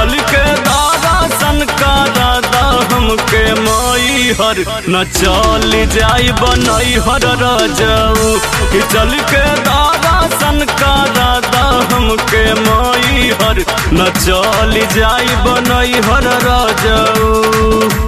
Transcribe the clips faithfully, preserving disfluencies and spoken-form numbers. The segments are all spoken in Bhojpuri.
चल के दर्शन करा दा हमके माई हर न चल जाई बनई हर राजाऊ कि चल के दर्शन करा दा हमके माई हर न चल जाई बनई हर राजाऊ।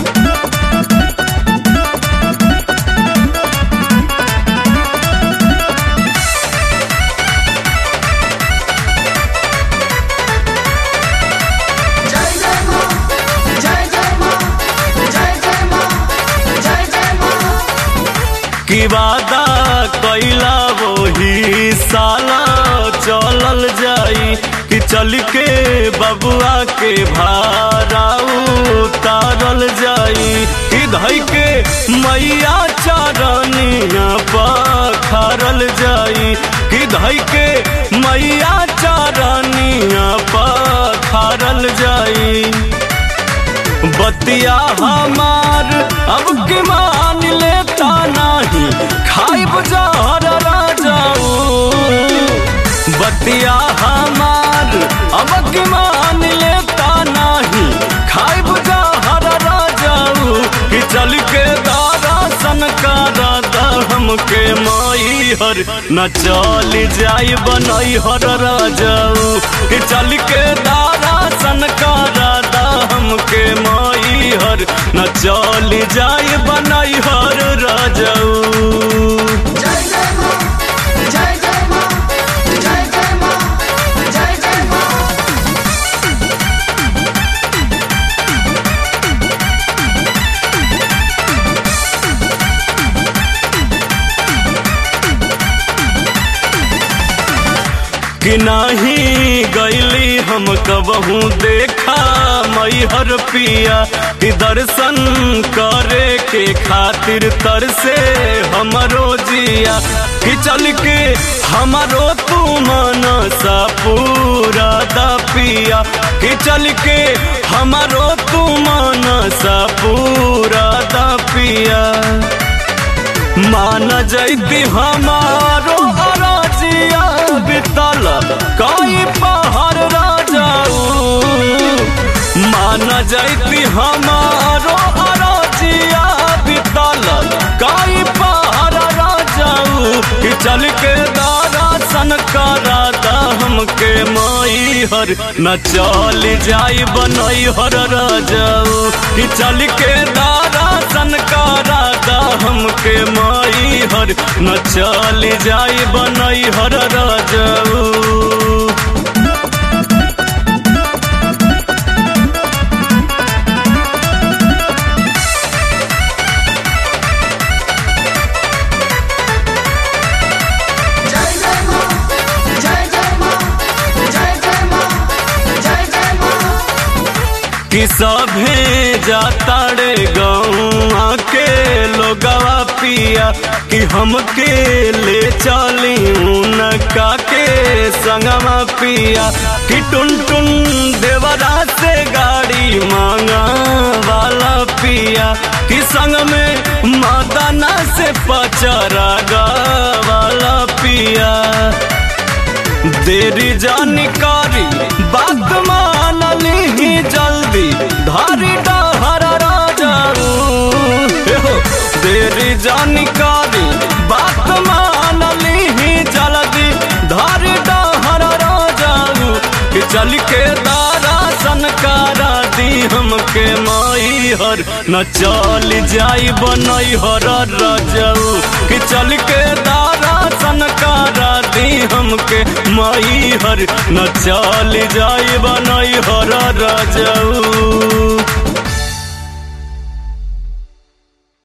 की वादा कैला वही साला चलल जाई कि चल के बबुआ के भारा उतारल जाई कि धई के मैया चरनिया पखारल जाई कि धई के मैया चरनिया पखारल जाई। बतिया हमार अब की मान लेता नहीं खाइब जहर राजाऊ बतिया हमार अब की मान लेता नहीं खाइब जहर राजाऊ कि चल के दर्शन करा दा हमके माई हर न चल जाई बनई हर राजाऊ कि चल के दर्शन करा दा हमके माई हर न चल जाई बनई हर राजाऊ। कि नहीं गैली हम कबहू देखा मैहर पिया कि दर्शन करे के खातिर तरसे हमरो जिया कि चल के हमरो तू मनसा पूरा दा पिया कि चल के हमरो तू मनसा पूरा दा पिया। मान जैती हमारो राजिया बितल कई पहाड़ राजाऊ मान जैती हमारो राजिया बितल कई पहाड़ राजाऊ कि चल के दर्शन करा दा हमके माई हर न चल जाई बनई हर राजाऊ कि चल के दर्शन करा दा हमके माई हर न चल जाई बनई हर राजाऊ। कि सभे जाता रे गौआ के लोगवा पिया कि हमके ले चली उनका के संगवा पिया कि टुन टुन देवरा से गाड़ी मांगा वाला पिया कि संग में मदना से पचरा वाला पिया। देरी जानकारी बात मान ली जल्दी धारी डहर राजाऊ देरी जानकारी बात मान ली जल्दी धारी डहर राजाऊ कि चल के दर्शन करा दी हमके माई हर न चल जाई बनई हर राजाऊ कि चल के दर्शन करा दी हमके माई हर न चल जाई बनई हर राजाऊ।